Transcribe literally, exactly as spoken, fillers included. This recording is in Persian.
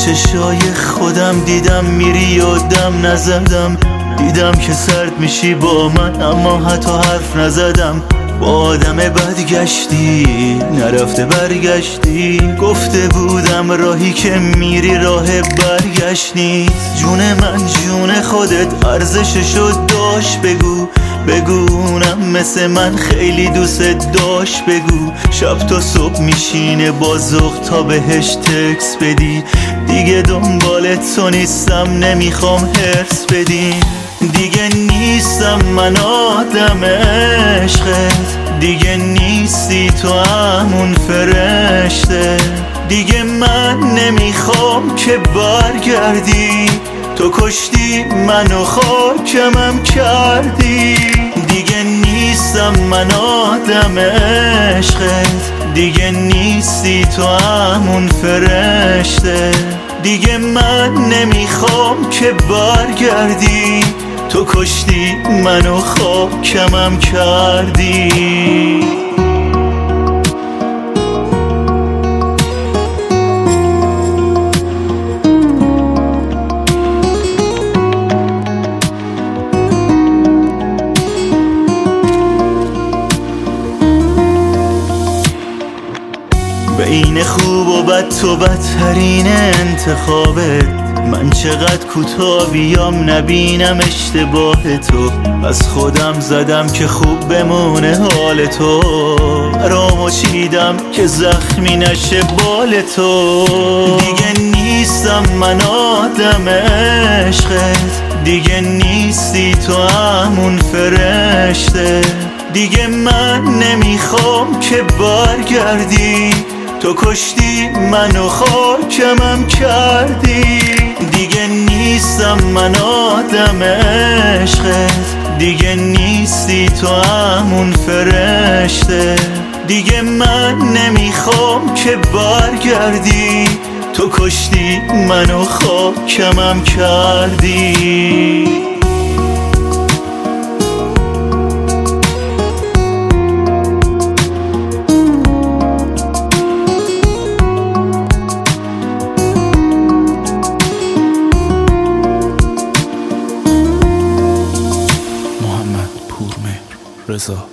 چشای خودم دیدم میری و دم نزدم. دیدم که سرد میشی با من اما حتی حرف نزدم. با آدم بد گشتی نرفته برگشتی. گفته بودم راهی که میری راه برگشت نیست. جون من جون خودت ارزششو داشت بگو. بگو اونم مثل من خیلی دوست داشت بگو. شب تا صبح میشینه با ذوق تا بهش تکس بدی. دیگه دنبال تو نیستم نمیخوام هرس بدی. دیگه نیستم من آدم عشقت. دیگه نیستی تو همون فرشته. دیگه من نمیخوام که برگردی. تو کشتی منو خاکمم کردی. دیگه نیستم من آدم عشقت. دیگه نیستی تو همون فرشته. دیگه من نمیخوام که برگردی. تو کشتی منو خاکمم کردی. بین خوب و بد تو بدترین انتخابت. من چقدر کوتاه بیام نبینم اشتباه تو. از خودم زدم که خوب بمونه حال تو. رامو چیدم که زخمی نشه بال تو. دیگه نیستم من آدم عشقت. دیگه نیستی تو همون فرشته. دیگه من نمیخوام که برگردی. تو کشتی منو خاکمم کردی. دیگه نیستم من آدم عشقت. دیگه نیستی تو همون فرشته. دیگه من نمیخوام که برگردی. تو کشتی منو خاکمم کردی. رضا